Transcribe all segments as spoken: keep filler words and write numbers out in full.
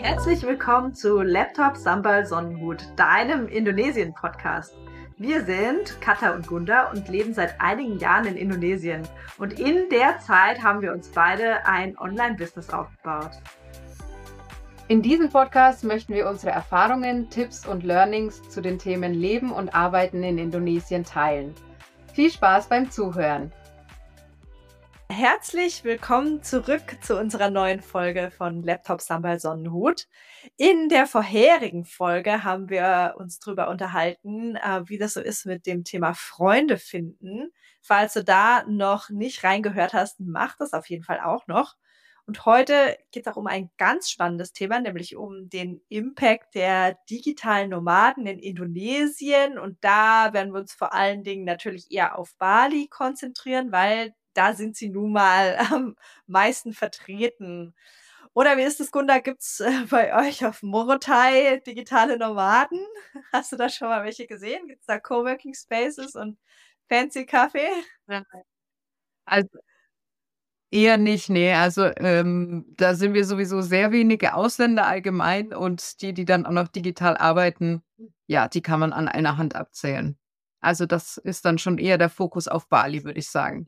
Herzlich willkommen zu Laptop Sambal Sonnenhut, deinem Indonesien-Podcast. Wir sind Katha und Gunda und leben seit einigen Jahren in Indonesien. Und in der Zeit haben wir uns beide ein Online-Business aufgebaut. In diesem Podcast möchten wir unsere Erfahrungen, Tipps und Learnings zu den Themen Leben und Arbeiten in Indonesien teilen. Viel Spaß beim Zuhören! Herzlich willkommen zurück zu unserer neuen Folge von Laptop Sambal Sonnenhut. In der vorherigen Folge haben wir uns darüber unterhalten, wie das so ist mit dem Thema Freunde finden. Falls du da noch nicht reingehört hast, mach das auf jeden Fall auch noch. Und heute geht es auch um ein ganz spannendes Thema, nämlich um den Impact der digitalen Nomaden in Indonesien. Und da werden wir uns vor allen Dingen natürlich eher auf Bali konzentrieren, weil da sind sie nun mal am meisten vertreten. Oder wie ist es, Gunda? Gibt es äh, bei euch auf Morotai digitale Nomaden? Hast du da schon mal welche gesehen? Gibt es da Coworking Spaces und Fancy Kaffee? Ja. Also eher nicht, nee. Also ähm, da sind wir sowieso sehr wenige Ausländer allgemein und die, die dann auch noch digital arbeiten, ja, die kann man an einer Hand abzählen. Also das ist dann schon eher der Fokus auf Bali, würde ich sagen.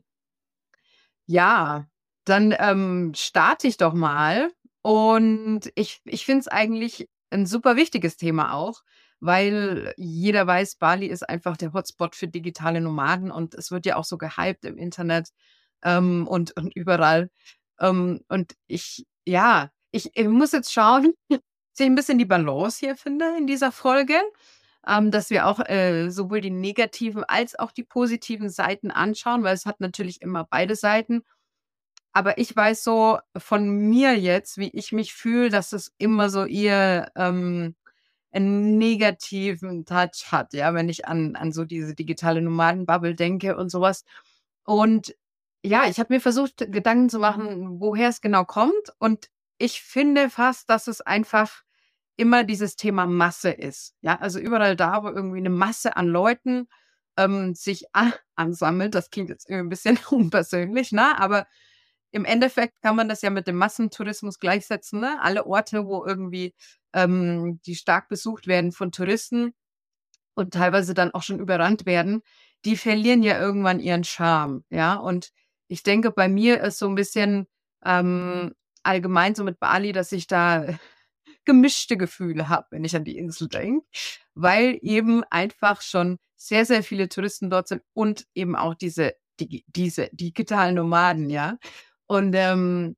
Ja, dann ähm, starte ich doch mal. Und ich, ich finde es eigentlich ein super wichtiges Thema auch, weil jeder weiß, Bali ist einfach der Hotspot für digitale Nomaden und es wird ja auch so gehypt im Internet ähm, und, und überall. Ähm, und ich, ja, ich, ich muss jetzt schauen, dass ich ein bisschen die Balance hier finde in dieser Folge, ähm, dass wir auch äh, sowohl die negativen als auch die positiven Seiten anschauen, weil es hat natürlich immer beide Seiten. Aber ich weiß so von mir jetzt, wie ich mich fühle, dass es immer so eher ähm, einen negativen Touch hat, ja, wenn ich an, an so diese digitale Nomadenbubble denke und sowas. Und ja, ich habe mir versucht, Gedanken zu machen, woher es genau kommt. Und ich finde fast, dass es einfach immer dieses Thema Masse ist. Ja, also überall da, wo irgendwie eine Masse an Leuten ähm, sich a- ansammelt, das klingt jetzt irgendwie ein bisschen unpersönlich, ne? Aber im Endeffekt kann man das ja mit dem Massentourismus gleichsetzen, ne? Alle Orte, wo irgendwie ähm, die stark besucht werden von Touristen und teilweise dann auch schon überrannt werden, die verlieren ja irgendwann ihren Charme, ja. Und ich denke, bei mir ist so ein bisschen ähm, allgemein so mit Bali, dass ich da gemischte Gefühle habe, wenn ich an die Insel denke, weil eben einfach schon sehr, sehr viele Touristen dort sind und eben auch diese, digi diese digitalen Nomaden, ja. Und ähm,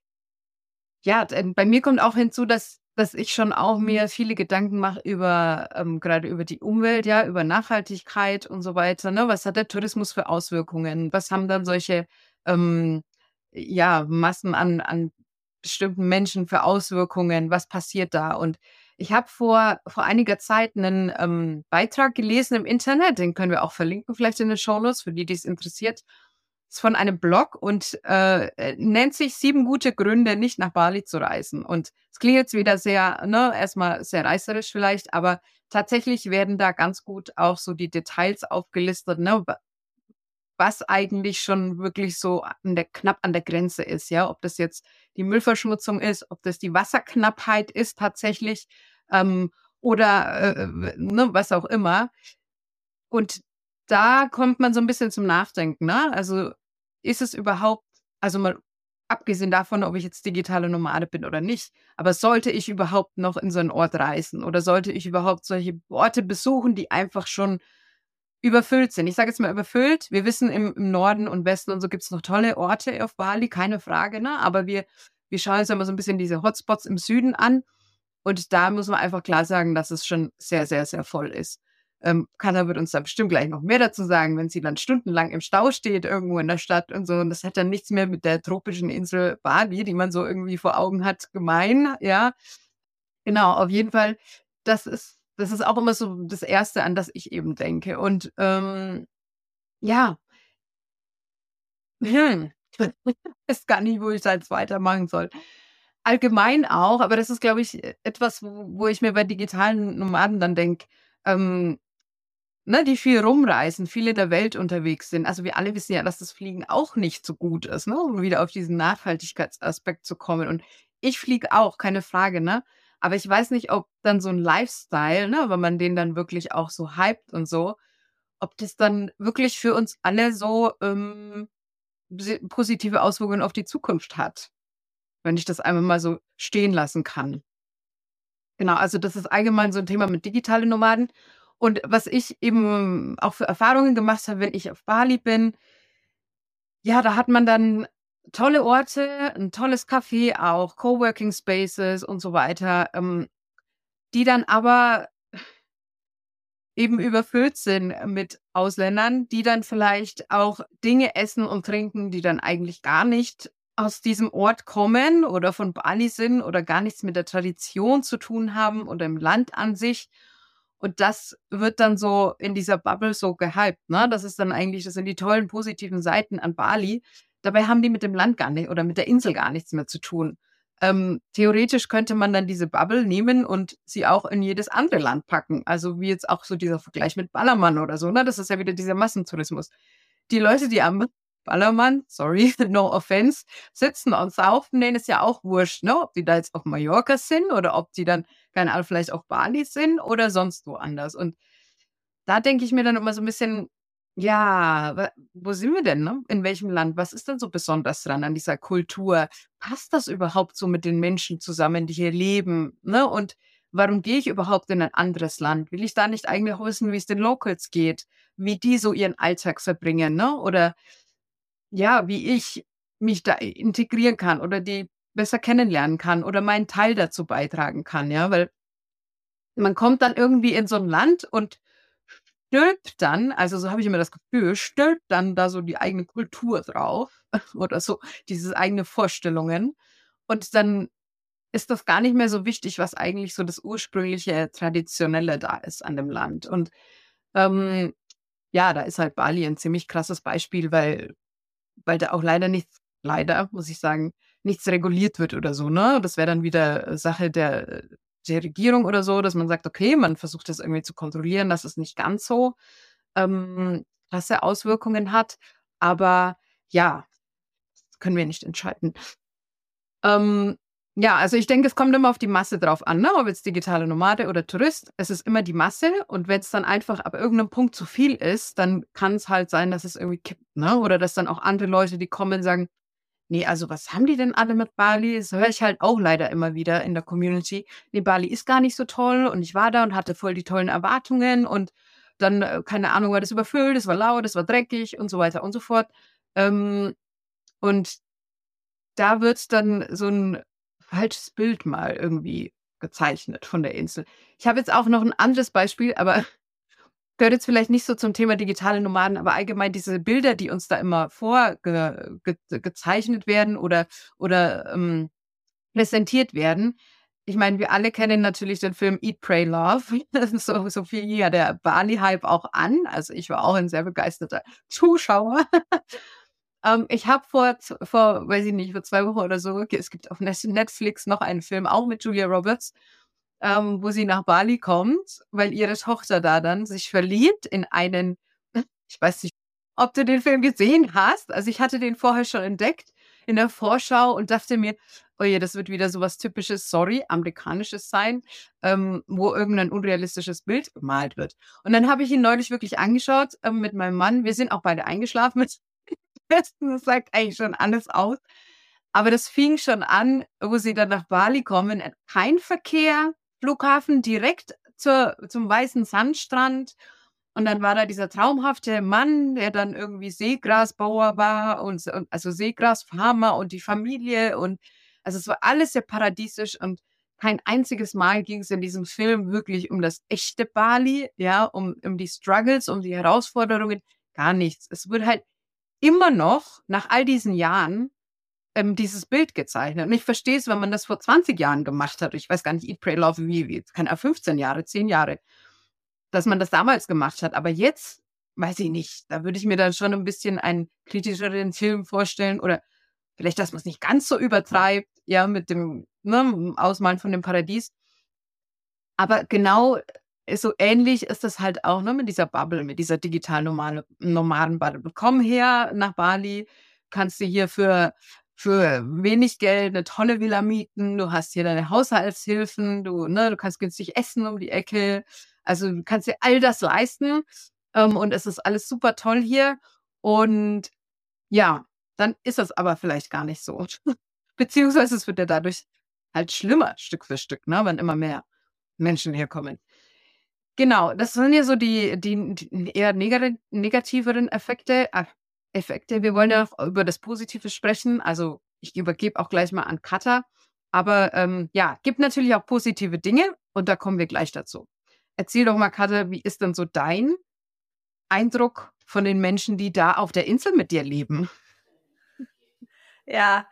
ja, d bei mir kommt auch hinzu, dass dass ich schon auch mir viele Gedanken mache über ähm, grade über die Umwelt, ja, über Nachhaltigkeit und so weiter, ne? Was hat der Tourismus für Auswirkungen? Was haben dann solche, ähm, ja, Massen an an bestimmten Menschen für Auswirkungen? Was passiert da? Und ich habe vor vor einiger Zeit einen ähm, Beitrag gelesen im Internet, den können wir auch verlinken vielleicht in den Shownotes für die, die es interessiert. Ist von einem Blog und äh, äh, nennt sich „sieben gute Gründe, nicht nach Bali zu reisen." Und es klingt jetzt wieder sehr, ne, erstmal sehr reißerisch vielleicht, aber tatsächlich werden da ganz gut auch so die Details aufgelistet, ne, wa was eigentlich schon wirklich so an der knapp an der Grenze ist, ja? Ob das jetzt die Müllverschmutzung ist, ob das die Wasserknappheit ist tatsächlich, ähm, oder, äh, äh, ne, was auch immer. Und da kommt man so ein bisschen zum Nachdenken, ne? Also, ist es überhaupt, also, mal abgesehen davon, ob ich jetzt digitale Nomade bin oder nicht, aber sollte ich überhaupt noch in so 'n Ort reisen oder sollte ich überhaupt solche Orte besuchen, die einfach schon überfüllt sind? Ich sage jetzt mal überfüllt. Wir wissen, im im Norden und Westen und so gibt's noch tolle Orte auf Bali, keine Frage, ne? Aber wir wir schauen uns ja immer so 'n bisschen diese Hotspots im Süden an und da muss man einfach klar sagen, dass es schon sehr, sehr, sehr voll ist. Ähm, Katja wird uns da bestimmt gleich noch mehr dazu sagen, wenn sie dann stundenlang im Stau steht irgendwo in der Stadt und so. Und das hat dann nichts mehr mit der tropischen Insel Bali, die man so irgendwie vor Augen hat, gemein, ja. Genau, auf jeden Fall, das ist das ist auch immer so das Erste, an das ich eben denke. Und, ähm, ja, hm, ich weiß gar nicht, wo ich da jetzt weitermachen soll. Allgemein auch, aber das ist, glaube ich, e etwas, wo wo ich mir bei digitalen Nomaden dann denke, ähm ne, die viel rumreisen, viel in der Welt unterwegs sind. Also, wir alle wissen ja, dass das Fliegen auch nicht so gut ist, ne, um wieder auf diesen Nachhaltigkeitsaspekt zu kommen. Und ich fliege auch, keine Frage, ne? Aber ich weiß nicht, ob dann so 'n Lifestyle, ne, wenn man den dann wirklich auch so hypt und so, ob das dann wirklich für uns alle so, ähm, bsi positive Auswirkungen auf die Zukunft hat, wenn ich das einfach mal so stehen lassen kann. Genau, also das ist allgemein so 'n Thema mit digitale Nomaden. Und was ich eben auch für Erfahrungen gemacht habe, wenn ich auf Bali bin ja, da hat man dann tolle Orte, 'n tolles Café auch, Coworking Spaces und so weiter, ähm, die dann aber eben überfüllt sind mit Ausländern, die dann vielleicht auch Dinge essen und trinken, die dann eigentlich gar nicht aus diesem Ort kommen oder von Bali sind oder gar nichts mit der Tradition zu tun haben oder im Land an sich. Und das wird dann so in dieser Bubble so gehypt, ne? Das ist dann eigentlich das sind die tollen positiven Seiten an Bali. Dabei haben die mit dem Land gar nicht oder mit der Insel gar nichts mehr zu tun. Ähm, theoretisch könnte man dann diese Bubble nehmen und sie auch in jedes andere Land packen. Also, wie jetzt auch so dieser Vergleich mit Ballermann oder so, ne? Das ist ja wieder dieser Massentourismus. Die Leute, die am Ballermann, sorry, no offense, sitzen und saufen, denen ist ja auch wurscht, ne, ob die da jetzt auf Mallorca sind oder ob die dann, keine Ahnung, vielleicht auf Bali sind oder sonst woanders. Und da denke ich mir dann immer so 'n bisschen: „Ja, wa wo sind wir denn, ne? In welchem Land? Was ist denn so besonders dran an dieser Kultur? Passt das überhaupt so mit den Menschen zusammen, die hier leben, ne? Und warum gehe ich überhaupt in ein anderes Land? Will ich da nicht eigentlich auch wissen, wie's den Locals geht, wie die so ihren Alltag verbringen, ne? Oder ja, wie ich mich da i integrieren kann oder die besser kennenlernen kann oder meinen Teil dazu beitragen kann, ja?“ Weil man kommt dann irgendwie in so 'n Land und stülpt dann also, so habe ich immer das Gefühl, stülpt dann da so die eigene Kultur drauf oder so diese eigene Vorstellungen. Und dann ist das gar nicht mehr so wichtig, was eigentlich so das ursprüngliche Traditionelle da ist an dem Land. Und, ähm, ja, da ist halt Bali 'n ziemlich krasses Beispiel, weil weil da auch leider nichts leider, muss ich sagen, nichts reguliert wird oder so, ne? Das wäre dann wieder Sache der der Regierung oder so, dass man sagt: „Okay, man versucht das irgendwie zu kontrollieren, dass es nicht ganz so, ähm, krasse Auswirkungen hat.“ Aber ja, das können wir nicht entscheiden. Ähm, ja, also ich denke, es kommt immer auf die Masse drauf an, ne, ob jetzt digitaler Nomade oder Tourist. Es ist immer die Masse und wenn's dann einfach ab irgend 'nem Punkt zu viel ist, dann kann's halt sein, dass es irgendwie kippt, ne? Oder dass dann auch andere Leute, die kommen, sagen: „Ne, also was haben die denn alle mit Bali?“ Das höre ich halt auch leider immer wieder in der Community: „Ne, Bali ist gar nicht so toll und ich war da und hatte voll die tollen Erwartungen und dann, äh, keine Ahnung, war das überfüllt, es war laut, es war dreckig“ und so weiter und so fort. Ähm, und da wird dann so 'n falsches Bild mal irgendwie gezeichnet von der Insel. Ich habe jetzt auch noch 'n anderes Beispiel, aber gehört jetzt vielleicht nicht so zum Thema digitale Nomaden, aber allgemein diese Bilder, die uns da immer vorge ge gezeichnet werden oder oder, ähm, präsentiert werden. Ich meine, wir alle kennen natürlich den Film „Eat, Pray, Love“. So so fing ja der Bali-Hype auch an. Also, ich war auch ein sehr begeisterter Zuschauer. Ähm, ich habe vor z vor, weiß ich nicht, vor zwei Wochen oder so es gibt auf Nes Netflix noch einen Film, auch mit Julia Roberts, ähm, wo sie nach Bali kommt, weil ihre Tochter da dann sich verliebt in einen ich weiß nicht, ob du den Film gesehen hast. Also, ich hatte den vorher schon entdeckt in der Vorschau und dachte mir: „Oh je, das wird wieder so was Typisches, sorry, Amerikanisches sein, ähm, wo irgend 'nen unrealistisches Bild gemalt wird.“ Und dann habe ich ihn neulich wirklich angeschaut, ähm, mit meinem Mann. Wir sind auch beide eingeschlafen mit das sagt eigentlich schon alles aus. Aber das fing schon an, wo sie dann nach Bali kommen, äh, kein Verkehr, Flughafen direkt zur zum weißen Sandstrand. Und dann war da dieser traumhafte Mann, der dann irgendwie Seegrasbauer war und s und also Seegrasfarmer und die Familie und also, es war alles sehr paradiesisch und kein einziges Mal ging's in diesem Film wirklich um das echte Bali, ja, um um die Struggles, um die Herausforderungen, gar nichts. Es wird halt immer noch nach all diesen Jahren, ähm, dieses Bild gezeichnet. Und ich verstehe es, wenn man das vor zwanzig Jahren gemacht hat. Ich weiß gar nicht, „Eat, Pray, Love“, wie wie keine Ahnung, fünfzehn Jahre, zehn Jahre, dass man das damals gemacht hat. Aber jetzt, weiß ich nicht, da würde ich mir dann schon 'n bisschen einen kritischeren Film vorstellen oder vielleicht, dass man's nicht ganz so übertreibt, ja, mit dem, ne, Ausmalen von dem Paradies. Aber genau, äh, so ähnlich ist das halt auch, ne, mit dieser Bubble, mit dieser digitalen Nomade Nomaden-Bubble. Komm her nach Bali, kannst dir hier für für wenig Geld eine tolle Villa mieten, du hast hier deine Haushaltshilfen, du, ne, du kannst günstig essen um die Ecke. Also, du kannst dir all das leisten, ähm, und es ist alles super toll hier. Und ja, dann ist das aber vielleicht gar nicht so. Beziehungsweise es wird ja dadurch halt schlimmer, Stück für Stück, ne, wenn immer mehr Menschen herkommen. Genau, das sind ja so die die die eher negati negativeren Effekte ah, Effekte. Wir wollen ja auch über das Positive sprechen. Also, ich übergebe auch gleich mal an Katha. Aber, ähm, ja, gibt natürlich auch positive Dinge und da kommen wir gleich dazu. Erzähl doch mal, Katha, wie ist denn so dein Eindruck von den Menschen, die da auf der Insel mit dir leben? Ja,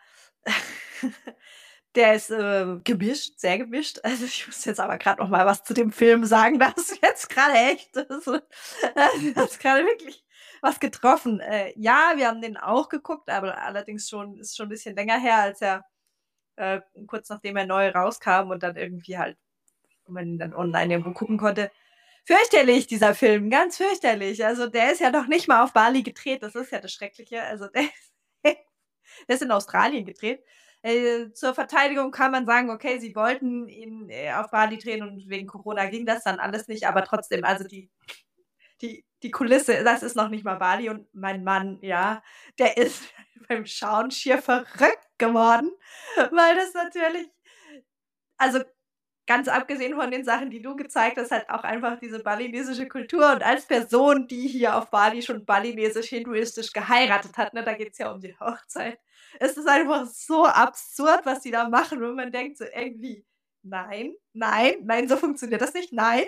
der ist äh, gemischt, sehr gemischt. Also ich muss jetzt aber gerade noch mal was zu dem Film sagen. Das ist jetzt gerade echt, das, das ist gerade wirklich was getroffen. Äh, ja, wir haben den auch geguckt, aber allerdings schon ist schon ein bisschen länger her, als er äh, kurz nachdem er neu rauskam und dann irgendwie halt, wenn man ihn dann online irgendwo gucken konnte. Fürchterlich, dieser Film, ganz fürchterlich. Also der ist ja noch nicht mal auf Bali gedreht, das ist ja das Schreckliche. Also der, der ist in Australien gedreht. Äh, zur Verteidigung kann man sagen, okay, sie wollten ihn äh, auf Bali drehen und wegen Corona ging das dann alles nicht, aber trotzdem, also die, die, die Kulisse, das ist noch nicht mal Bali und mein Mann, ja, der ist beim Schauen schier verrückt geworden, weil das natürlich, also ganz abgesehen von den Sachen, die du gezeigt hast, halt auch einfach diese balinesische Kultur und als Person, die hier auf Bali schon balinesisch-hinduistisch geheiratet hat, ne, da geht es ja um die Hochzeit, es ist einfach so absurd, was die da machen, und man denkt so irgendwie, nein, nein, nein, so funktioniert das nicht, nein.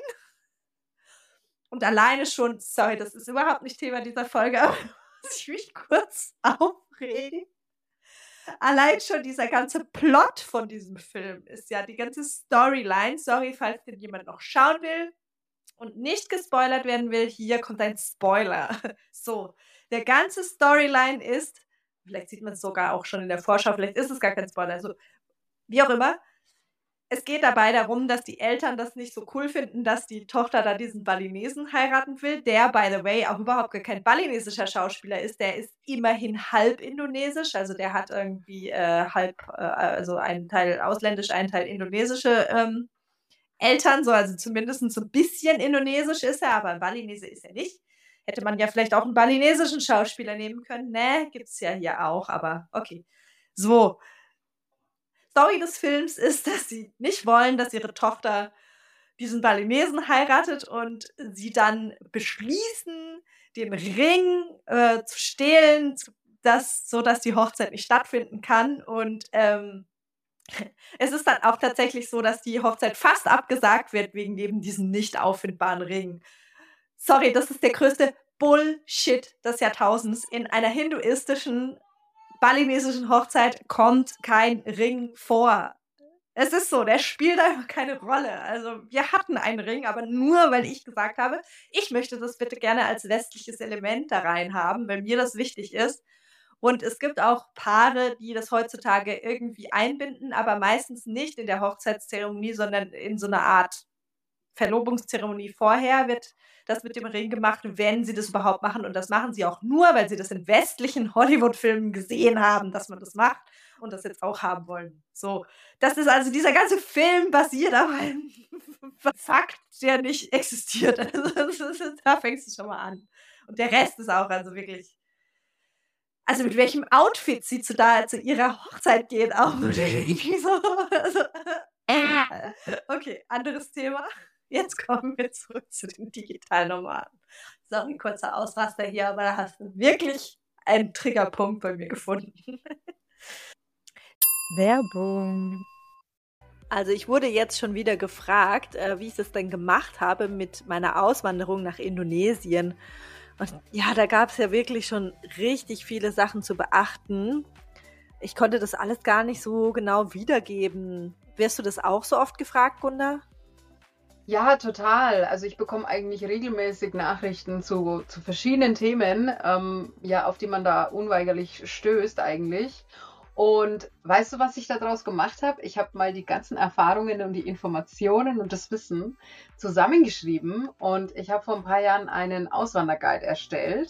Und alleine schon, sorry, das ist überhaupt nicht Thema dieser Folge, aber muss ich mich kurz aufregen. Allein schon dieser ganze Plot von diesem Film ist ja die ganze Storyline. Sorry, falls den jemand noch schauen will und nicht gespoilert werden will, hier kommt ein Spoiler. So, der ganze Storyline ist, vielleicht sieht man es sogar auch schon in der Vorschau, vielleicht ist es gar kein Spoiler, also wie auch immer. Es geht dabei darum, dass die Eltern das nicht so cool finden, dass die Tochter da diesen Balinesen heiraten will, der, by the way, auch überhaupt gar kein balinesischer Schauspieler ist. Der ist immerhin halb indonesisch, also der hat irgendwie äh, halb, äh, also einen Teil ausländisch, einen Teil indonesische ähm, Eltern, so, also zumindest so ein bisschen indonesisch ist er, aber ein Balinese ist er nicht. Hätte man ja vielleicht auch einen balinesischen Schauspieler nehmen können. Ne, gibt's ja hier auch, aber okay. So, Story des Films ist, dass sie nicht wollen, dass ihre Tochter diesen Balinesen heiratet und sie dann beschließen, den Ring äh, zu stehlen, das, so dass die Hochzeit nicht stattfinden kann. Und ähm, es ist dann auch tatsächlich so, dass die Hochzeit fast abgesagt wird wegen eben diesem nicht auffindbaren Ring. Sorry, das ist der größte Bullshit des Jahrtausends. In einer hinduistischen balinesischen Hochzeit kommt kein Ring vor. Es ist so, der spielt einfach keine Rolle. Also wir hatten einen Ring, aber nur, weil ich gesagt habe, ich möchte das bitte gerne als westliches Element da rein haben, weil mir das wichtig ist. Und es gibt auch Paare, die das heutzutage irgendwie einbinden, aber meistens nicht in der Hochzeitszeremonie, sondern in so einer Art Verlobungszeremonie vorher wird das mit dem Ring gemacht, wenn sie das überhaupt machen. Und das machen sie auch nur, weil sie das in westlichen Hollywood-Filmen gesehen haben, dass man das macht und das jetzt auch haben wollen. So, das ist also dieser ganze Film basiert auf einem Fakt, der nicht existiert. Also, da fängst du schon mal an. Und der Rest ist auch also wirklich, also mit welchem Outfit sie zu da zu ihrer Hochzeit geht auch. So, also, äh, okay, anderes Thema. Jetzt kommen wir zurück zu den Digitalnomaden. Sorry, kurzer Ausraster hier, aber da hast du wirklich einen Triggerpunkt bei mir gefunden. Werbung. Also ich wurde jetzt schon wieder gefragt, äh, wie ich das denn gemacht habe mit meiner Auswanderung nach Indonesien. Und ja, da gab es ja wirklich schon richtig viele Sachen zu beachten. Ich konnte das alles gar nicht so genau wiedergeben. Wirst du das auch so oft gefragt, Gunda? Ja, total. Also ich bekomme eigentlich regelmäßig Nachrichten zu, zu verschiedenen Themen, ähm, ja, auf die man da unweigerlich stößt eigentlich. Und weißt du, was ich daraus gemacht habe? Ich habe mal die ganzen Erfahrungen und die Informationen und das Wissen zusammengeschrieben und ich habe vor ein paar Jahren einen Auswanderguide erstellt,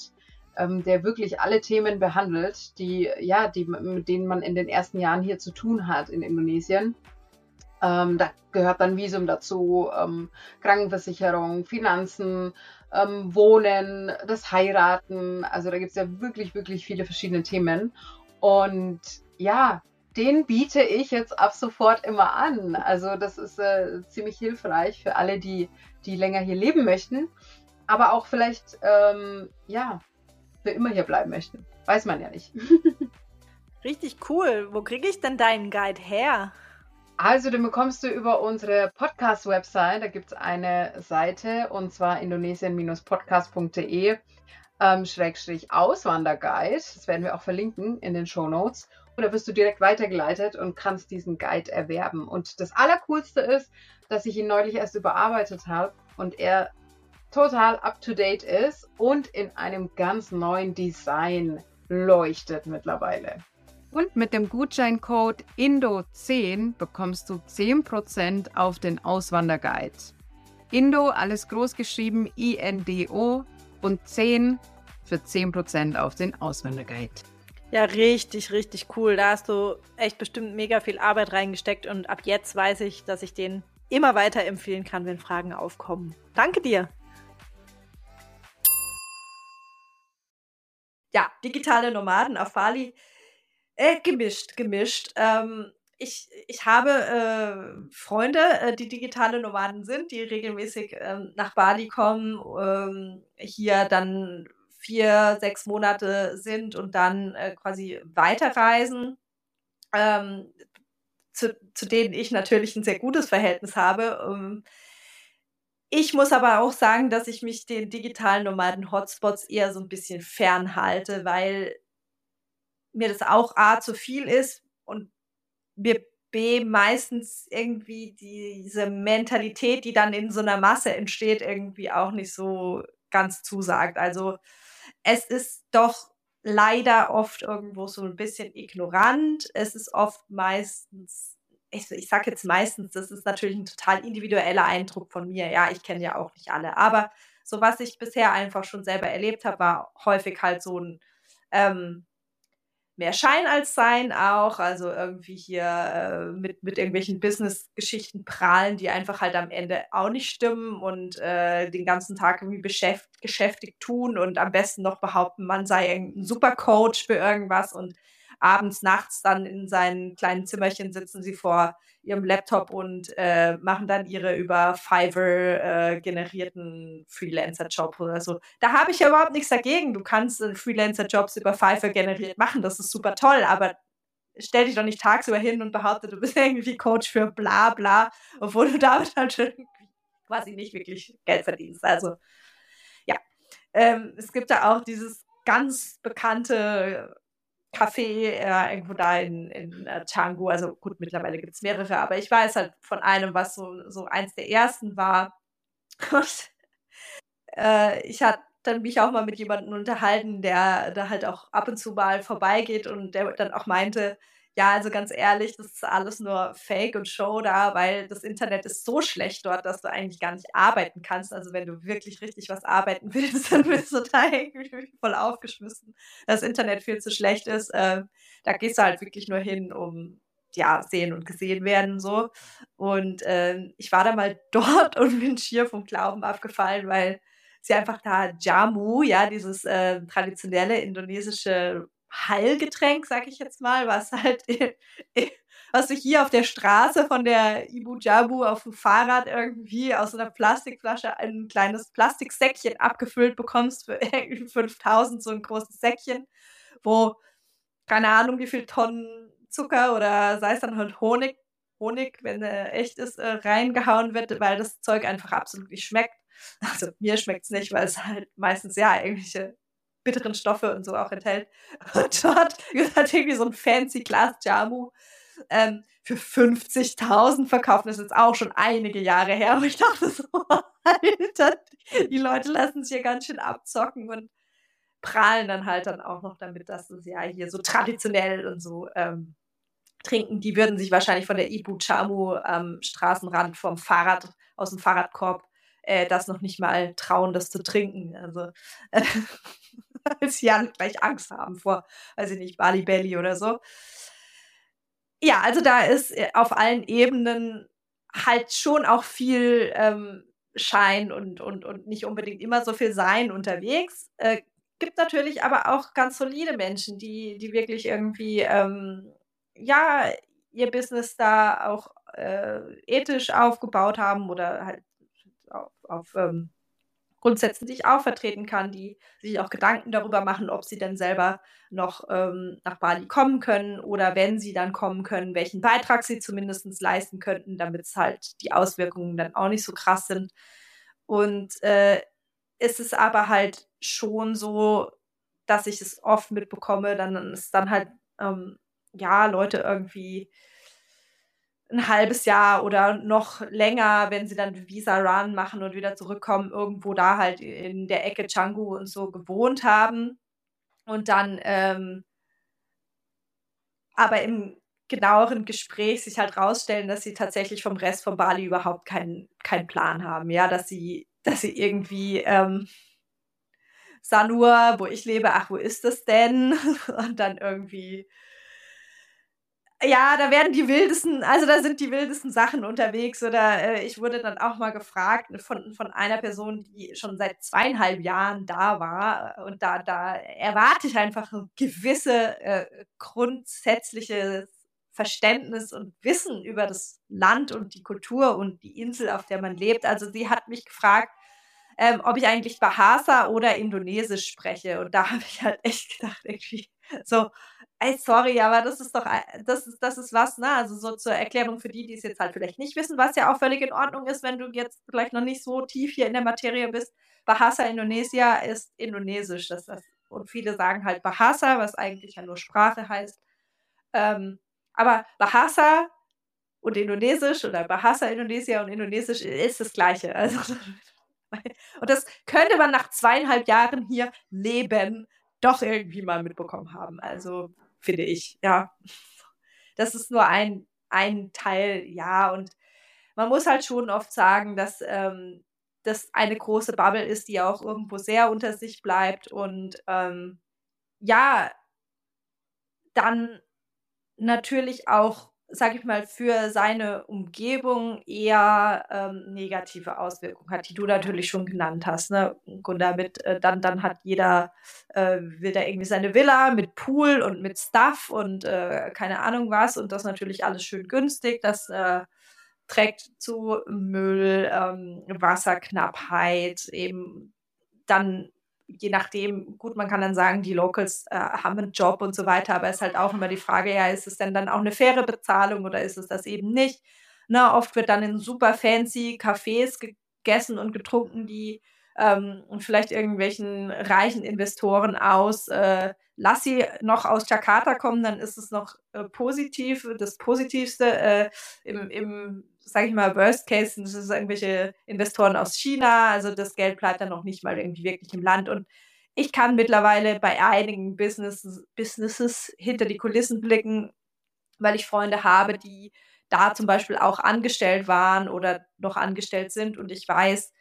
ähm, der wirklich alle Themen behandelt, die, ja, die, mit denen man in den ersten Jahren hier zu tun hat in Indonesien. Ähm, da gehört dann Visum dazu, ähm, Krankenversicherung, Finanzen, ähm, Wohnen, das Heiraten. Also da gibt es ja wirklich, wirklich viele verschiedene Themen. Und ja, den biete ich jetzt ab sofort immer an. Also das ist äh, ziemlich hilfreich für alle, die, die länger hier leben möchten, aber auch vielleicht, ähm, ja, für immer hier bleiben möchten. Weiß man ja nicht. Richtig cool. Wo kriege ich denn deinen Guide her? Also, den bekommst du über unsere Podcast-Website. Da gibt es eine Seite, und zwar indonesien-podcast punkt de ähm, Schrägstrich Auswanderguide. Das werden wir auch verlinken in den Shownotes. Und da wirst du direkt weitergeleitet und kannst diesen Guide erwerben. Und das Allercoolste ist, dass ich ihn neulich erst überarbeitet habe und er total up-to-date ist und in einem ganz neuen Design leuchtet mittlerweile. Und mit dem Gutscheincode Indo zehn bekommst du zehn Prozent auf den Auswanderguide. Indo, alles groß geschrieben, I N D O und zehn für zehn Prozent auf den Auswanderguide. Ja, richtig, richtig cool. Da hast du echt bestimmt mega viel Arbeit reingesteckt und ab jetzt weiß ich, dass ich den immer weiter empfehlen kann, wenn Fragen aufkommen. Danke dir. Ja, digitale Nomaden auf Bali. Äh, gemischt, gemischt. Ähm, ich ich habe äh, Freunde, äh, die digitale Nomaden sind, die regelmäßig ähm, nach Bali kommen, ähm, hier dann vier, sechs Monate sind und dann äh, quasi weiterreisen, ähm, zu, zu denen ich natürlich ein sehr gutes Verhältnis habe. Ähm, ich muss aber auch sagen, dass ich mich den digitalen Nomaden-Hotspots eher so ein bisschen fernhalte, weil mir das auch A zu viel ist und mir B meistens irgendwie diese Mentalität, die dann in so einer Masse entsteht, irgendwie auch nicht so ganz zusagt. Also, es ist doch leider oft irgendwo so ein bisschen ignorant. Es ist oft meistens ich ich sage jetzt meistens, das ist natürlich ein total individueller Eindruck von mir. Ja, ich kenne ja auch nicht alle. Aber so was ich bisher einfach schon selber erlebt habe, war häufig halt so ein ähm mehr Schein als Sein auch, also irgendwie hier äh, mit, mit irgendwelchen Business-Geschichten prahlen, die einfach halt am Ende auch nicht stimmen und äh, den ganzen Tag irgendwie beschäft, geschäftigt tun und am besten noch behaupten, man sei irgendein Supercoach für irgendwas und abends, nachts dann in seinen kleinen Zimmerchen sitzen sie vor ihrem Laptop und äh, machen dann ihre über Fiverr äh, generierten Freelancer-Job oder so. Da habe ich ja überhaupt nichts dagegen. Du kannst äh, Freelancer-Jobs über Fiverr generiert machen, das ist super toll, aber stell dich doch nicht tagsüber hin und behaupte, du bist irgendwie Coach für bla bla, obwohl du damit halt irgendwie quasi nicht wirklich Geld verdienst. Also ja, ähm, es gibt da auch dieses ganz bekannte Café äh, irgendwo da in, in äh, Canggu. Also gut, mittlerweile gibt es mehrere, aber ich weiß halt von einem, was so, so eins der ersten war. Und äh, ich hatte dann mich auch mal mit jemandem unterhalten, der da halt auch ab und zu mal vorbeigeht und der dann auch meinte, ja, also ganz ehrlich, das ist alles nur Fake und Show da, weil das Internet ist so schlecht dort, dass du eigentlich gar nicht arbeiten kannst. Also wenn du wirklich richtig was arbeiten willst, dann bist du da irgendwie voll aufgeschmissen, dass das Internet viel zu schlecht ist. Äh, da gehst du halt wirklich nur hin, um ja, sehen und gesehen werden so. Und äh, ich war da mal dort und bin schier vom Glauben abgefallen, weil sie einfach da Jamu, ja, dieses äh, traditionelle indonesische Heilgetränk, sag ich jetzt mal, was halt, was du hier auf der Straße von der Ibu Jamu auf dem Fahrrad irgendwie aus einer Plastikflasche ein kleines Plastiksäckchen abgefüllt bekommst für irgendwie fünftausend, so ein großes Säckchen, wo keine Ahnung, wie viel Tonnen Zucker oder sei es dann halt Honig, Honig, wenn er echt ist, äh, reingehauen wird, weil das Zeug einfach absolut nicht schmeckt. Also mir schmeckt es nicht, weil es halt meistens ja irgendwelche bitteren Stoffe und so auch enthält. Und dort wird halt irgendwie so ein fancy Glas Jamu ähm, für fünfzigtausend verkauft. Das ist jetzt auch schon einige Jahre her. Und ich dachte so, Alter, die Leute lassen sich hier ganz schön abzocken und prahlen dann halt dann auch noch damit, dass sie ja hier so traditionell und so ähm, trinken. Die würden sich wahrscheinlich von der Ibu Chamu am Straßenrand vom Fahrrad, aus dem Fahrradkorb, äh, das noch nicht mal trauen, das zu trinken. Also äh, weil sie alle gleich Angst haben vor, weiß ich nicht, Bali Belly oder so. Ja, also da ist äh, auf allen Ebenen halt schon auch viel ähm, Schein und, und, und nicht unbedingt immer so viel Sein unterwegs. Äh, gibt natürlich aber auch ganz solide Menschen, die, die wirklich irgendwie, ähm, ja, ihr Business da auch äh, ethisch aufgebaut haben oder halt auf, auf ähm, Grundsätzen, die ich auch vertreten kann, die sich auch Gedanken darüber machen, ob sie denn selber noch ähm, nach Bali kommen können oder wenn sie dann kommen können, welchen Beitrag sie zumindest leisten könnten, damit es halt die Auswirkungen dann auch nicht so krass sind. Und äh, ist es aber halt schon so, dass ich es oft mitbekomme, dann ist dann halt, ähm, ja, Leute irgendwie ein halbes Jahr oder noch länger, wenn sie dann Visa-Run machen und wieder zurückkommen, irgendwo da halt in der Ecke Canggu und so gewohnt haben und dann ähm, aber im genaueren Gespräch sich halt rausstellen, dass sie tatsächlich vom Rest von Bali überhaupt keinen keinen Plan haben, ja, dass sie dass sie irgendwie ähm, Sanur, wo ich lebe, ach, wo ist das denn? Und dann irgendwie ja, da werden die wildesten, also da sind die wildesten Sachen unterwegs. Oder äh, ich wurde dann auch mal gefragt von, von einer Person, die schon seit zweieinhalb Jahren da war. Und da, da erwarte ich einfach ein gewisse äh, grundsätzliches Verständnis und Wissen über das Land und die Kultur und die Insel, auf der man lebt. Also sie hat mich gefragt, ähm, ob ich eigentlich Bahasa oder Indonesisch spreche. Und da habe ich halt echt gedacht, irgendwie so, ey, sorry, aber das ist doch, das ist, das ist was, ne? Also so zur Erklärung für die, die es jetzt halt vielleicht nicht wissen, was ja auch völlig in Ordnung ist, wenn du jetzt vielleicht noch nicht so tief hier in der Materie bist. Bahasa Indonesia ist Indonesisch. Das, das, und viele sagen halt Bahasa, was eigentlich ja nur Sprache heißt. Ähm, aber Bahasa und Indonesisch oder Bahasa Indonesia und Indonesisch ist das Gleiche. Also, und das könnte man nach zweieinhalb Jahren hier leben doch irgendwie mal mitbekommen haben. Also finde ich, ja. Das ist nur ein, ein Teil, ja. Und man muss halt schon oft sagen, dass ähm, das eine große Bubble ist, die auch irgendwo sehr unter sich bleibt und ähm, ja, dann natürlich auch, sage ich mal, für seine Umgebung eher ähm, negative Auswirkungen hat, die du natürlich schon genannt hast. Ne? Und damit, äh, dann, dann hat jeder, äh, will da irgendwie seine Villa mit Pool und mit Stuff und äh, keine Ahnung was und das natürlich alles schön günstig. Das äh, trägt zu Müll, ähm, Wasserknappheit, eben dann je nachdem, gut, man kann dann sagen, die Locals äh, haben einen Job und so weiter, aber es ist halt auch immer die Frage, ja, ist es denn dann auch eine faire Bezahlung oder ist es das eben nicht? Na, oft wird dann in super fancy Cafés gegessen und getrunken, die ähm, und vielleicht irgendwelchen reichen Investoren aus äh, lass sie noch aus Jakarta kommen, dann ist es noch äh, positiv, das Positivste äh, im, im sage ich mal, Worst Case sind es irgendwelche Investoren aus China, also das Geld bleibt dann noch nicht mal irgendwie wirklich im Land. Und ich kann mittlerweile bei einigen Businesses, Businesses hinter die Kulissen blicken, weil ich Freunde habe, die da zum Beispiel auch angestellt waren oder noch angestellt sind. Und ich weiß,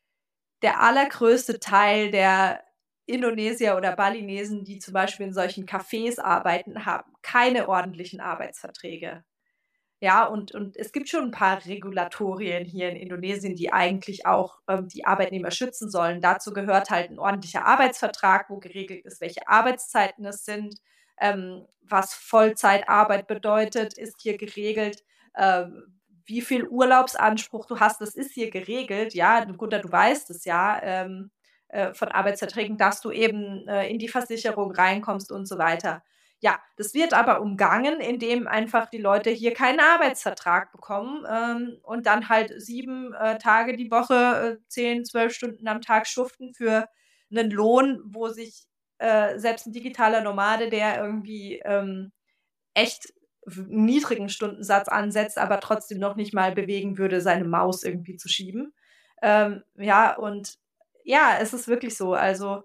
der allergrößte Teil der Indonesier oder Balinesen, die zum Beispiel in solchen Cafés arbeiten, haben keine ordentlichen Arbeitsverträge. Ja, und, und es gibt schon ein paar Regulatorien hier in Indonesien, die eigentlich auch ähm, die Arbeitnehmer schützen sollen. Dazu gehört halt ein ordentlicher Arbeitsvertrag, wo geregelt ist, welche Arbeitszeiten es sind, ähm, was Vollzeitarbeit bedeutet, ist hier geregelt. Ähm, wie viel Urlaubsanspruch du hast, das ist hier geregelt. Ja, gut, du weißt es ja. Ähm, äh, von Arbeitsverträgen, dass du eben äh, in die Versicherung reinkommst und so weiter. Ja, das wird aber umgangen, indem einfach die Leute hier keinen Arbeitsvertrag bekommen ähm, und dann halt sieben äh, Tage die Woche, äh, zehn, zwölf Stunden am Tag schuften für einen Lohn, wo sich äh, selbst ein digitaler Nomade, der irgendwie ähm, echt einen niedrigen Stundensatz ansetzt, aber trotzdem noch nicht mal bewegen würde, seine Maus irgendwie zu schieben. Ähm, ja, und ja, es ist wirklich so. Also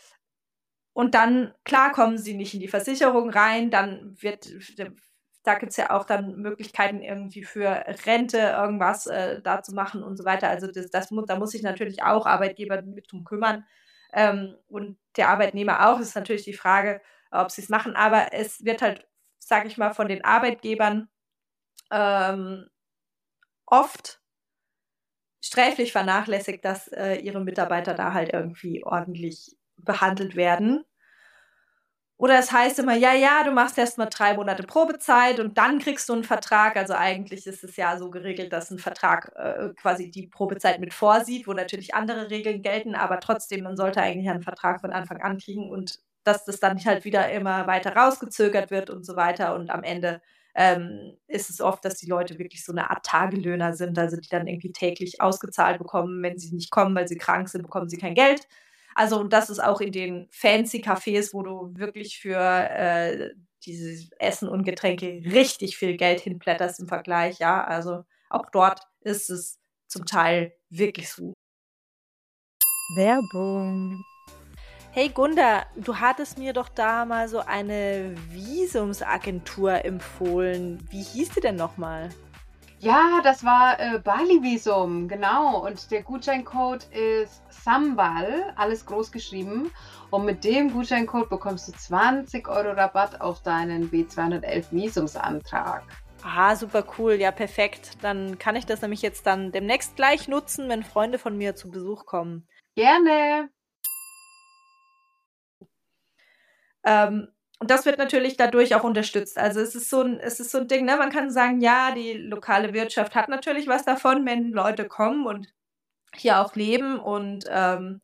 und dann, klar, kommen sie nicht in die Versicherung rein, dann wird, da gibt es ja auch dann Möglichkeiten irgendwie für Rente, irgendwas äh, da zu machen und so weiter. Also das, das muss, da muss sich natürlich auch Arbeitgeber mit drum kümmern. ähm, und der Arbeitnehmer auch. Es ist natürlich die Frage, ob sie es machen, aber es wird halt, sage ich mal, von den Arbeitgebern ähm, oft sträflich vernachlässigt, dass äh, ihre Mitarbeiter da halt irgendwie ordentlich behandelt werden. Oder es heißt immer, ja, ja, du machst erst mal drei Monate Probezeit und dann kriegst du einen Vertrag. Also eigentlich ist es ja so geregelt, dass ein Vertrag äh, quasi die Probezeit mit vorsieht, wo natürlich andere Regeln gelten, aber trotzdem, man sollte eigentlich einen Vertrag von Anfang an kriegen und dass das dann halt wieder immer weiter rausgezögert wird und so weiter. Und am Ende ähm, ist es oft, dass die Leute wirklich so eine Art Tagelöhner sind, also die dann irgendwie täglich ausgezahlt bekommen. Wenn sie nicht kommen, weil sie krank sind, bekommen sie kein Geld. Also, und das ist auch in den fancy Cafés, wo du wirklich für äh, dieses Essen und Getränke richtig viel Geld hinblätterst im Vergleich, ja. Also auch dort ist es zum Teil wirklich so. Werbung. Hey Gunda, du hattest mir doch da mal so eine Visumsagentur empfohlen. Wie hieß die denn nochmal? Ja, das war äh, Bali-Visum, genau. Und der Gutscheincode ist Sambal, alles groß geschrieben. Und mit dem Gutscheincode bekommst du zwanzig Euro Rabatt auf deinen B zweihundertelf Visumsantrag. Ah, super cool. Ja, perfekt. Dann kann ich das nämlich jetzt dann demnächst gleich nutzen, wenn Freunde von mir zu Besuch kommen. Gerne. Ähm, und das wird natürlich dadurch auch unterstützt. Also es ist so ein, es ist so ein Ding, ne? Man kann sagen, ja, die lokale Wirtschaft hat natürlich was davon, wenn Leute kommen und hier auch leben und ähm,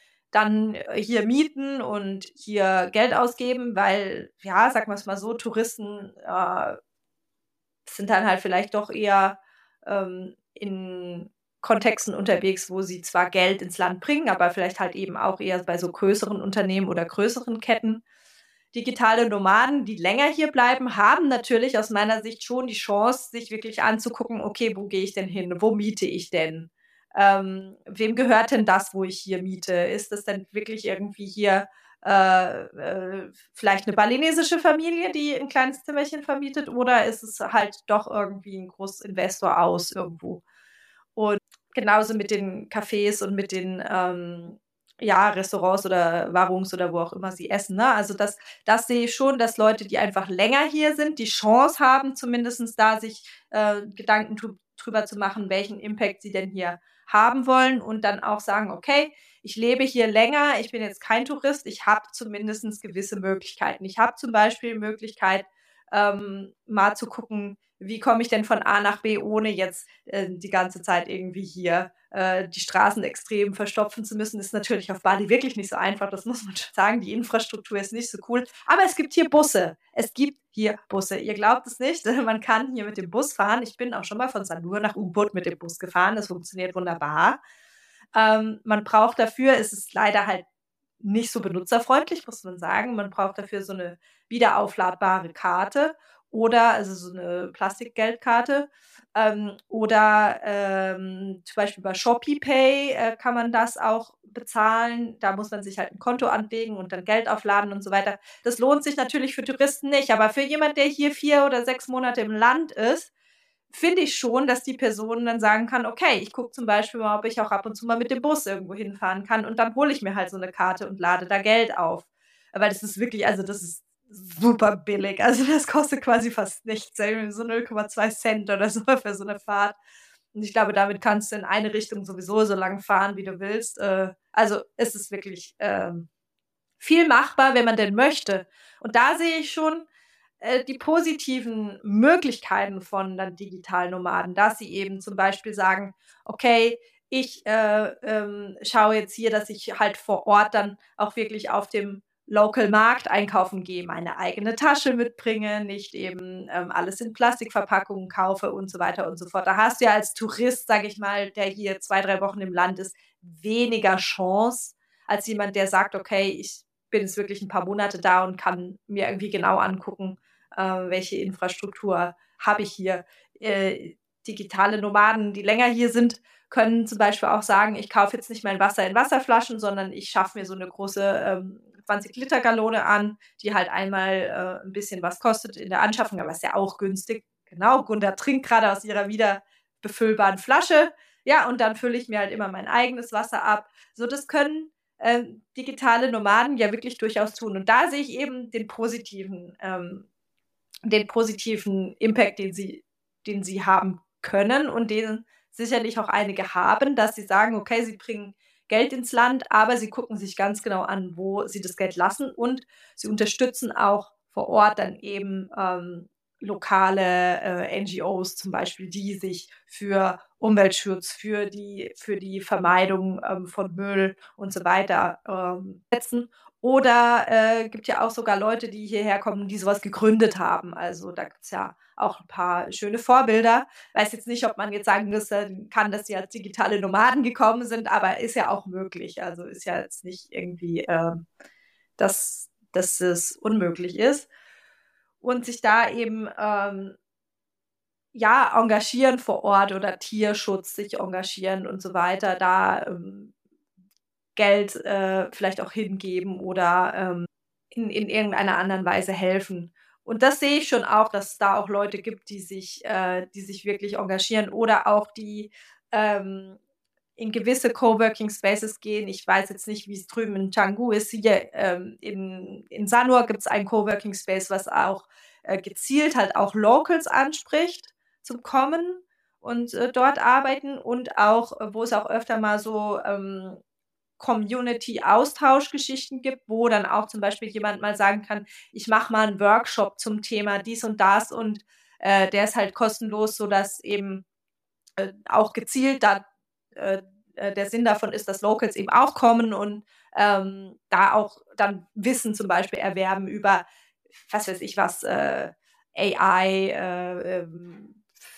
dann hier mieten und hier Geld ausgeben, weil, ja, sagen wir es mal so, Touristen äh, sind dann halt vielleicht doch eher ähm, in Kontexten unterwegs, wo sie zwar Geld ins Land bringen, aber vielleicht halt eben auch eher bei so größeren Unternehmen oder größeren Ketten. Digitale Nomaden, die länger hier bleiben, haben natürlich aus meiner Sicht schon die Chance, sich wirklich anzugucken, okay, wo gehe ich denn hin? Wo miete ich denn? Ähm, wem gehört denn das, wo ich hier miete? Ist das denn wirklich irgendwie hier äh, äh, vielleicht eine balinesische Familie, die ein kleines Zimmerchen vermietet, oder ist es halt doch irgendwie ein Großinvestor aus irgendwo? Und genauso mit den Cafés und mit den ähm, ja, Restaurants oder Warungs oder wo auch immer sie essen. Ne? Also das, das sehe ich schon, dass Leute, die einfach länger hier sind, die Chance haben, zumindest da sich äh, Gedanken drü- drüber zu machen, welchen Impact sie denn hier haben wollen und dann auch sagen, okay, ich lebe hier länger, ich bin jetzt kein Tourist, ich habe zumindest gewisse Möglichkeiten. Ich habe zum Beispiel die Möglichkeit, ähm, mal zu gucken, wie komme ich denn von A nach B, ohne jetzt äh, die ganze Zeit irgendwie hier äh, die Straßen extrem verstopfen zu müssen. Das ist natürlich auf Bali wirklich nicht so einfach, das muss man schon sagen. Die Infrastruktur ist nicht so cool. Aber es gibt hier Busse. Es gibt hier Busse. Ihr glaubt es nicht, man kann hier mit dem Bus fahren. Ich bin auch schon mal von Sanur nach U-Boot mit dem Bus gefahren. Das funktioniert wunderbar. Ähm, man braucht dafür, ist es leider halt nicht so benutzerfreundlich, muss man sagen. Man braucht dafür so eine wiederaufladbare Karte oder also so eine Plastikgeldkarte. Ähm, oder ähm, zum Beispiel bei ShopeePay äh, kann man das auch bezahlen. Da muss man sich halt ein Konto anlegen und dann Geld aufladen und so weiter. Das lohnt sich natürlich für Touristen nicht, aber für jemand, der hier vier oder sechs Monate im Land ist, finde ich schon, dass die Person dann sagen kann, okay, ich gucke zum Beispiel mal, ob ich auch ab und zu mal mit dem Bus irgendwo hinfahren kann und dann hole ich mir halt so eine Karte und lade da Geld auf. Weil das ist wirklich, also das ist super billig. Also das kostet quasi fast nichts, so null Komma zwei Cent oder so für so eine Fahrt. Und ich glaube, damit kannst du in eine Richtung sowieso so lang fahren, wie du willst. Also es ist wirklich ähm, viel machbar, wenn man denn möchte. Und da sehe ich schon, äh, die positiven Möglichkeiten von dann digitalen Nomaden, dass sie eben zum Beispiel sagen, okay, ich äh, ähm, schaue jetzt hier, dass ich halt vor Ort dann auch wirklich auf dem Local Markt einkaufen gehe, meine eigene Tasche mitbringe, nicht eben ähm, alles in Plastikverpackungen kaufe und so weiter und so fort. Da hast du ja als Tourist, sage ich mal, der hier zwei, drei Wochen im Land ist, weniger Chance als jemand, der sagt, okay, ich bin jetzt wirklich ein paar Monate da und kann mir irgendwie genau angucken, äh, welche Infrastruktur habe ich hier. Äh, digitale Nomaden, die länger hier sind, können zum Beispiel auch sagen, ich kaufe jetzt nicht mein Wasser in Wasserflaschen, sondern ich schaffe mir so eine große ähm, zwanzig Liter Gallone an, die halt einmal äh, ein bisschen was kostet in der Anschaffung, aber ist ja auch günstig. Genau, Gunda trinkt gerade aus ihrer wieder befüllbaren Flasche. Ja, und dann fülle ich mir halt immer mein eigenes Wasser ab. So, das können äh, digitale Nomaden ja wirklich durchaus tun. Und da sehe ich eben den positiven, ähm, den positiven Impact, den sie, den sie haben können und den sicherlich auch einige haben, dass sie sagen, okay, sie bringen Geld ins Land, aber sie gucken sich ganz genau an, wo sie das Geld lassen und sie unterstützen auch vor Ort dann eben ähm, lokale äh, N G Os zum Beispiel, die sich für Umweltschutz, für die, für die Vermeidung ähm, von Müll und so weiter ähm, setzen. Oder äh, gibt ja auch sogar Leute, die hierher kommen, die sowas gegründet haben. Also da gibt es ja auch ein paar schöne Vorbilder. Weiß jetzt nicht, ob man jetzt sagen müsste, kann, dass sie als digitale Nomaden gekommen sind, aber ist ja auch möglich. Also ist ja jetzt nicht irgendwie, äh, dass, dass es unmöglich ist. Und sich da eben ähm, ja engagieren vor Ort oder Tierschutz sich engagieren und so weiter, da ähm, Geld äh, vielleicht auch hingeben oder ähm, in, in irgendeiner anderen Weise helfen. Und das sehe ich schon auch, dass es da auch Leute gibt, die sich, äh, die sich wirklich engagieren oder auch die ähm, in gewisse Coworking Spaces gehen. Ich weiß jetzt nicht, wie es drüben in Canggu ist. Hier ähm, in, in Sanur gibt es einen Coworking Space, was auch äh, gezielt halt auch Locals anspricht zum Kommen und äh, dort arbeiten und auch, äh, wo es auch öfter mal so ähm, Community-Austauschgeschichten gibt, wo dann auch zum Beispiel jemand mal sagen kann, ich mache mal einen Workshop zum Thema dies und das und äh, der ist halt kostenlos, sodass eben äh, auch gezielt da äh, der Sinn davon ist, dass Locals eben auch kommen und ähm, da auch dann Wissen zum Beispiel erwerben über, was weiß ich was, äh, A I, äh, ähm,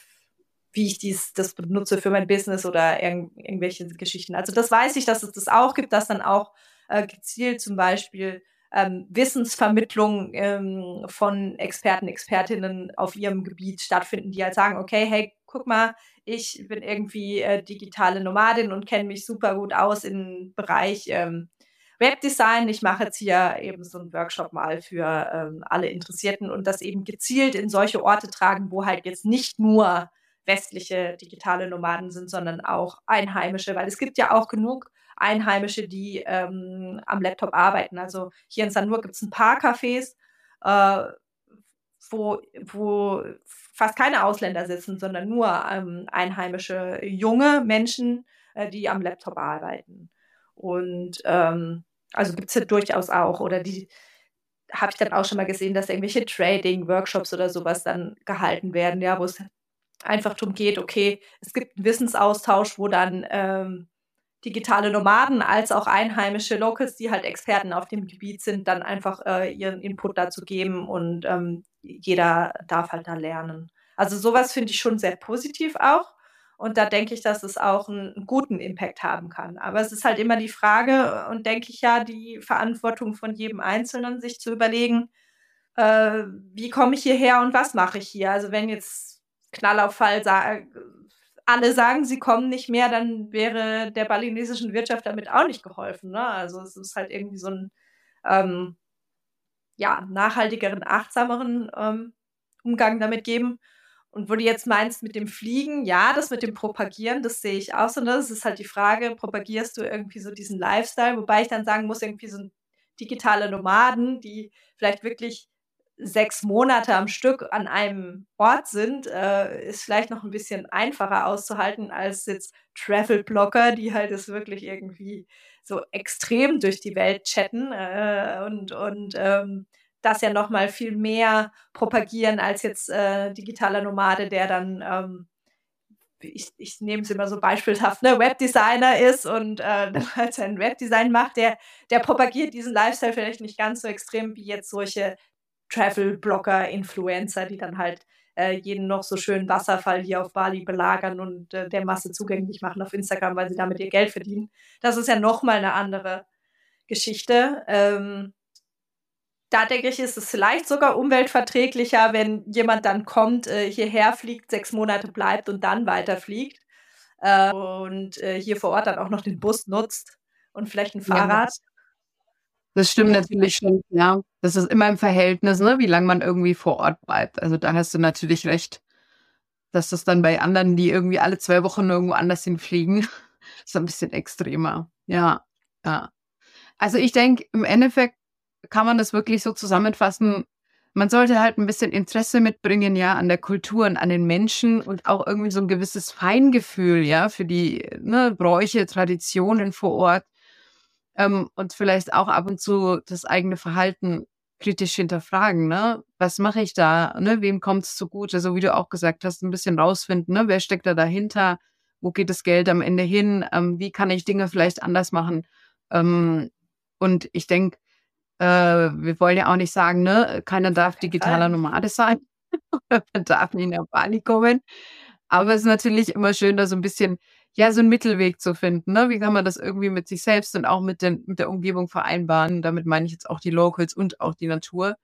wie ich dies, das benutze für mein Business oder irg irgendwelche Geschichten. Also das weiß ich, dass es das auch gibt, dass dann auch äh, gezielt zum Beispiel ähm, Wissensvermittlung ähm, von Experten, Expertinnen auf ihrem Gebiet stattfinden, die halt sagen, okay, hey, guck mal, ich bin irgendwie äh, digitale Nomadin und kenne mich super gut aus im Bereich ähm, Webdesign. Ich mache jetzt hier eben so einen Workshop mal für ähm, alle Interessierten und das eben gezielt in solche Orte tragen, wo halt jetzt nicht nur westliche digitale Nomaden sind, sondern auch Einheimische, weil es gibt ja auch genug Einheimische, die ähm, am Laptop arbeiten. Also hier in Sanur gibt es ein paar Cafés, äh, wo, wo fast keine Ausländer sitzen, sondern nur ähm, einheimische junge Menschen, äh, die am Laptop arbeiten. Und ähm, also gibt es ja durchaus auch. Oder die habe ich dann auch schon mal gesehen, dass irgendwelche Trading-Workshops oder sowas dann gehalten werden, ja, wo es einfach darum geht, okay, es gibt einen Wissensaustausch, wo dann ähm, digitale Nomaden als auch einheimische Locals, die halt Experten auf dem Gebiet sind, dann einfach äh, ihren Input dazu geben und ähm, jeder darf halt da lernen. Also sowas finde ich schon sehr positiv auch. Und da denke ich, dass es auch einen, einen guten Impact haben kann. Aber es ist halt immer die Frage und denke ich ja, die Verantwortung von jedem Einzelnen, sich zu überlegen, äh, wie komme ich hierher und was mache ich hier? Also wenn jetzt Knall auf Fall sa alle sagen, sie kommen nicht mehr, dann wäre der balinesischen Wirtschaft damit auch nicht geholfen. Ne? Also es ist halt irgendwie so ein ähm, ja, nachhaltigeren, achtsameren ähm, Umgang damit geben. Und wo du jetzt meinst mit dem Fliegen, ja, das mit dem Propagieren, das sehe ich auch so. Ne? Das ist halt die Frage, propagierst du irgendwie so diesen Lifestyle? Wobei ich dann sagen muss, irgendwie so ein digitale Nomaden, die vielleicht wirklich sechs Monate am Stück an einem Ort sind, äh, ist vielleicht noch ein bisschen einfacher auszuhalten als jetzt Travel-Blogger, die halt es wirklich irgendwie so extrem durch die Welt chatten äh, und, und ähm, das ja noch mal viel mehr propagieren als jetzt äh, digitaler Nomade, der dann ähm, ich, ich nehme es immer so beispielhaft, ne, Webdesigner ist und äh, halt sein Webdesign macht, der, der propagiert diesen Lifestyle vielleicht nicht ganz so extrem wie jetzt solche Travel-Blogger, Influencer, die dann halt äh, jeden noch so schönen Wasserfall hier auf Bali belagern und äh, der Masse zugänglich machen auf Instagram, weil sie damit ihr Geld verdienen. Das ist ja noch mal eine andere Geschichte. Ähm, da denke ich, ist es vielleicht sogar umweltverträglicher, wenn jemand dann kommt, äh, hierher fliegt, sechs Monate bleibt und dann weiterfliegt äh, und äh, hier vor Ort dann auch noch den Bus nutzt und vielleicht ein Ja, Fahrrad. das stimmt natürlich schon, ja. Das ist immer im Verhältnis, ne, wie lange man irgendwie vor Ort bleibt. Also da hast du natürlich recht, dass das dann bei anderen, die irgendwie alle zwei Wochen irgendwo anders hinfliegen, ist ein bisschen extremer. Ja, ja. Also, ich denke, im Endeffekt kann man das wirklich so zusammenfassen. Man sollte halt ein bisschen Interesse mitbringen, ja, an der Kultur und an den Menschen und auch irgendwie so ein gewisses Feingefühl, ja, für die, ne, Bräuche, Traditionen vor Ort, ähm, und vielleicht auch ab und zu das eigene Verhalten kritisch hinterfragen, ne? Was mache ich da, ne? Wem kommt's zugute? So wie du auch gesagt hast, ein bisschen rausfinden, ne? Wer steckt da dahinter? Wo geht das Geld am Ende hin? Ähm, wie kann ich Dinge vielleicht anders machen? Ähm, und ich denke, äh, wir wollen ja auch nicht sagen, ne, keiner Auf gar darf keinen digitaler Fall. Nomade sein. Man darf nicht nach Bali kommen. Aber es ist natürlich immer schön, da so ein bisschen, ja, so 'n Mittelweg zu finden, ne? Wie kann man das irgendwie mit sich selbst und auch mit den mit der Umgebung vereinbaren? Damit meine ich jetzt auch die Locals und auch die Natur.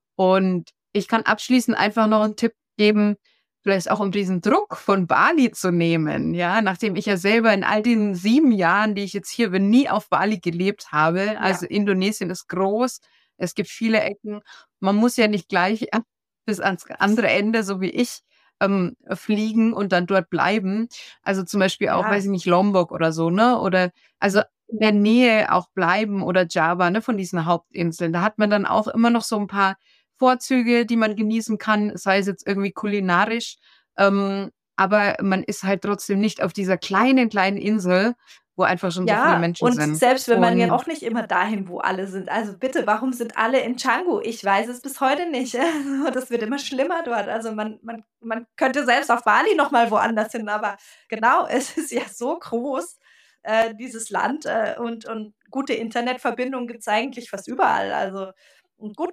Und ich kann abschließend einfach noch 'n Tipp geben, vielleicht auch um diesen Druck von Bali zu nehmen, ja? Nachdem ich ja selber in all den sieben Jahren, die ich jetzt hier bin, nie auf Bali gelebt habe. Ja. Also, Indonesien ist groß, es gibt viele Ecken. Man muss ja nicht gleich bis ans andere Ende, so wie ich, ähm, fliegen und dann dort bleiben. Also, zum Beispiel auch, weiß Ja. ich nicht, Lombok oder so, ne? Oder also, in der Nähe auch bleiben oder Java, ne, von diesen Hauptinseln. Da hat man dann auch immer noch so 'n paar Vorzüge, die man genießen kann, sei es jetzt irgendwie kulinarisch, ähm, aber man ist halt trotzdem nicht auf dieser kleinen, kleinen Insel, wo einfach schon so viele Ja, Menschen und sind. selbst wenn man ja Und auch nicht immer dahin, wo alle sind. Also bitte, warum sind alle in Canggu? Ich weiß es bis heute nicht. Also, das wird immer schlimmer dort. Also man man man könnte selbst auf Bali noch mal woanders hin, aber genau, es ist ja so groß, äh, dieses Land, äh, und und gute Internetverbindungen gibt's eigentlich fast überall. Also, und gut,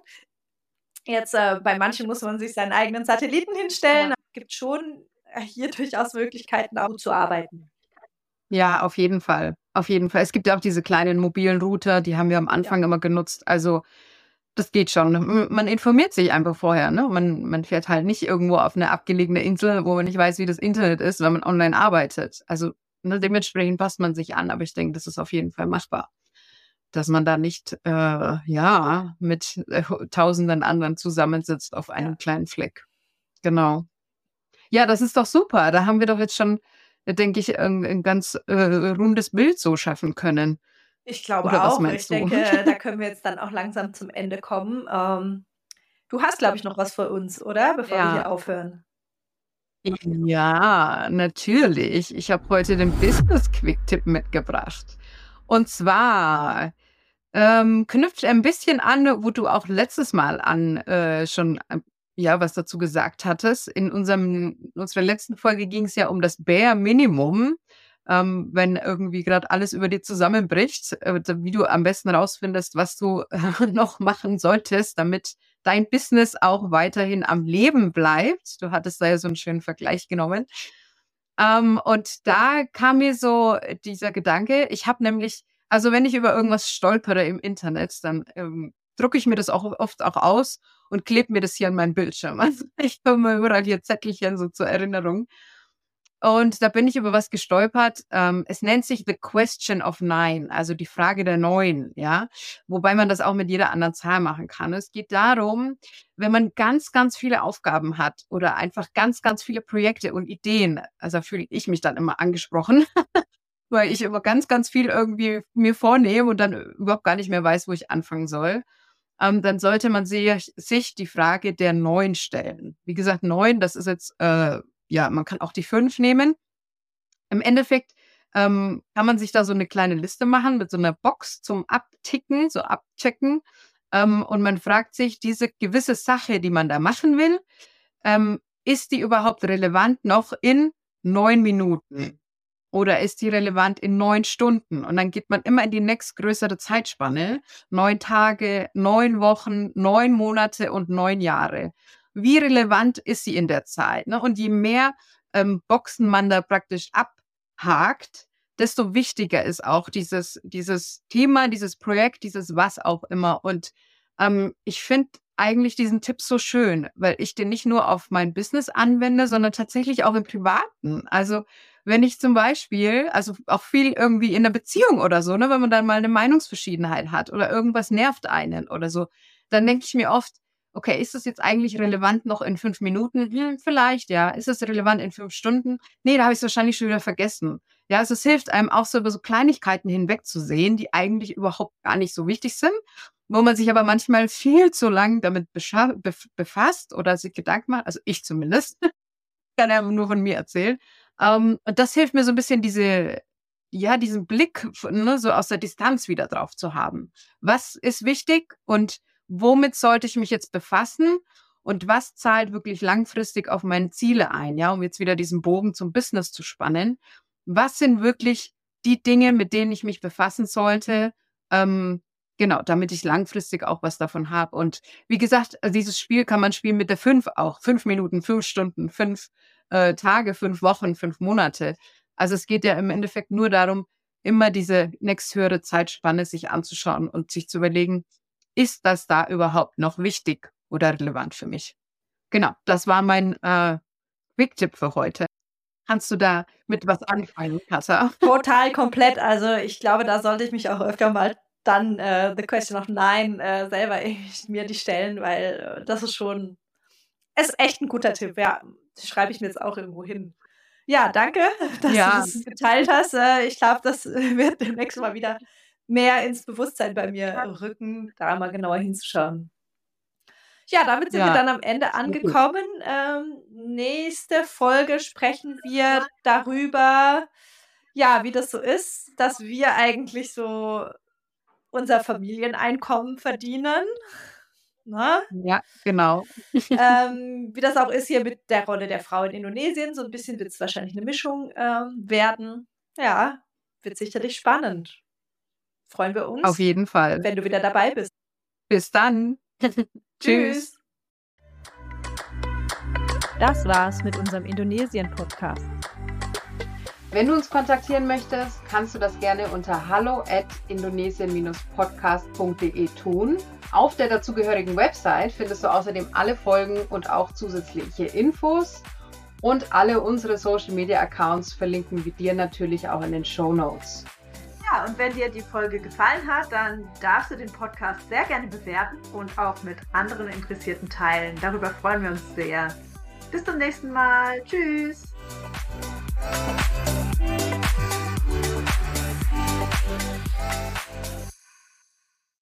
jetzt, äh, bei manchen muss man sich seinen eigenen Satelliten hinstellen, aber es gibt schon, äh, hier durchaus Möglichkeiten, auch gut zu arbeiten. ja, auf jeden Fall. Auf jeden Fall. Es gibt ja auch diese kleinen mobilen Router, die haben wir am Ja. Anfang immer genutzt. Also, das geht schon. M Man informiert sich einfach vorher, ne? Man man fährt halt nicht irgendwo auf 'ne abgelegene Insel, wo man nicht weiß, wie das Internet ist, wenn man online arbeitet. Also, ne, dementsprechend passt man sich an, aber ich denke, das ist auf jeden Fall machbar, dass man da nicht, äh, ja, mit, äh, Tausenden anderen zusammensitzt auf einem Ja. kleinen Fleck. Genau. Ja, das ist doch super. Da haben wir doch jetzt schon, äh, denke ich, 'n 'n ganz, äh, rundes Bild so schaffen können. Ich glaube Oder was auch. Ich meinst du? denke, da können wir jetzt dann auch langsam zum Ende kommen. Ähm, du hast, glaube ich, noch was für uns, oder? Bevor wir Ja. hier aufhören. Ja, natürlich. Ich habe heute den Business-Quick-Tipp mitgebracht. Und zwar, ähm, knüpft er 'n bisschen an, wo du auch letztes Mal an äh, schon, ähm, ja, was dazu gesagt hattest. In unserem in unserer letzten Folge ging's ja um das Bare Minimum, ähm, wenn irgendwie grad alles über dir zusammenbricht, äh, d wie du am besten rausfindest, was du noch machen solltest, damit dein Business auch weiterhin am Leben bleibt. Du hattest da ja so 'n schönen Vergleich genommen. Ähm, und da kam mir so dieser Gedanke, ich habe nämlich also, wenn ich über irgendwas stolpere im Internet, dann, ähm, drucke ich mir das auch oft auch aus und klebe mir das hier an meinen Bildschirm. Also, ich habe immer überall hier Zettelchen so zur Erinnerung. Und da bin ich über was gestolpert. Ähm, es nennt sich „The Question of Nine", also die Frage der Neun, ja? Wobei man das auch mit jeder anderen Zahl machen kann. Es geht darum, wenn man ganz, ganz viele Aufgaben hat oder einfach ganz, ganz viele Projekte und Ideen, also, da fühle ich mich dann immer angesprochen, weil ich immer ganz, ganz viel irgendwie mir vornehme und dann überhaupt gar nicht mehr weiß, wo ich anfangen soll. Ähm, dann sollte man sich sich die Frage der Neun stellen. Wie gesagt, neun, das ist jetzt, äh ja, man kann auch die fünf nehmen. Im Endeffekt, ähm, kann man sich da so 'ne kleine Liste machen mit so 'ner Box zum Abticken, so abchecken. Ähm, und man fragt sich, diese gewisse Sache, die man da machen will, ähm, ist die überhaupt relevant noch in neun Minuten? Oder ist die relevant in neun Stunden? Und dann geht man immer in die nächstgrößere Zeitspanne. neun Tage, neun Wochen, neun Monate und neun Jahre. Wie relevant ist sie in der Zeit, ne? Und je mehr, ähm, Boxen man da praktisch abhakt, desto wichtiger ist auch dieses dieses Thema, dieses Projekt, dieses was auch immer. Und, ähm, ich finde eigentlich diesen Tipp so schön, weil ich den nicht nur auf mein Business anwende, sondern tatsächlich auch im Privaten. Also, wenn ich zum Beispiel also auch viel irgendwie in 'ner Beziehung oder so, ne, wenn man dann mal 'ne Meinungsverschiedenheit hat oder irgendwas nervt einen oder so, dann denke ich mir oft: „Okay, ist das jetzt eigentlich relevant noch in fünf Minuten? Hm, vielleicht, ja. Ist das relevant in fünf Stunden? Ne, da habe ich's wahrscheinlich schon wieder vergessen." Ja, also es hilft einem auch so über so Kleinigkeiten hinwegzusehen, die eigentlich überhaupt gar nicht so wichtig sind, wo man sich aber manchmal viel zu lang damit bescha bef befasst oder sich Gedanken macht, also ich zumindest, kann ja nur von mir erzählen. Ähm, und das hilft mir so ein bisschen diese ja, diesen Blick f ne, so aus der Distanz wieder drauf zu haben. Was ist wichtig und womit sollte ich mich jetzt befassen und was zahlt wirklich langfristig auf meine Ziele ein, ja, um jetzt wieder diesen Bogen zum Business zu spannen. Was sind wirklich die Dinge, mit denen ich mich befassen sollte, ähm, genau, damit ich langfristig auch was davon habe. Und wie gesagt, also dieses Spiel kann man spielen mit der fünf auch. fünf Minuten, fünf Stunden, fünf äh, Tage, fünf Wochen, fünf Monate. Also es geht ja im Endeffekt nur darum, immer diese nächsthöhere Zeitspanne sich anzuschauen und sich zu überlegen, ist das da überhaupt noch wichtig oder relevant für mich? Genau, das war mein äh, Quick-Tipp für heute. Kannst du da mit was anfangen, Katha? Total komplett. Also ich glaube, da sollte ich mich auch öfter mal dann äh, The Question of Nine äh, selber ich, mir die stellen, weil äh, das ist schon, es ist echt ein guter Tipp. Ja, das schreibe ich mir jetzt auch irgendwo hin. Ja, danke, dass du Ja, das geteilt hast. Äh, ich glaube, das äh, wird demnächst mal wieder mehr ins Bewusstsein bei mir rücken, da mal genauer hinzuschauen. Ja, damit sind wir ja, dann am Ende sehr gut. angekommen. Ähm, nächste Folge sprechen wir darüber, ja, wie das so ist, dass wir eigentlich so unser Familieneinkommen verdienen, ne? Ja, genau. Ähm, wie das auch ist hier mit der Rolle der Frau in Indonesien. So ein bisschen wird es wahrscheinlich eine Mischung ähm, werden. Ja, wird sicherlich spannend. Freuen wir Auf uns, jeden Fall. wenn du wieder dabei bist. Bis dann. Tschüss. Tschüss. Das war's mit unserem Indonesien-Podcast. Wenn du uns kontaktieren möchtest, kannst du das gerne unter hallo at indonesien podcast punkt de tun. Auf der dazugehörigen Website findest du außerdem alle Folgen und auch zusätzliche Infos. Und alle unsere Social Media Accounts verlinken wir dir natürlich auch in den Show Notes. Ja, und wenn dir die Folge gefallen hat, dann darfst du den Podcast sehr gerne bewerten und auch mit anderen Interessierten teilen. Darüber freuen wir uns sehr. Bis zum nächsten Mal. Tschüss.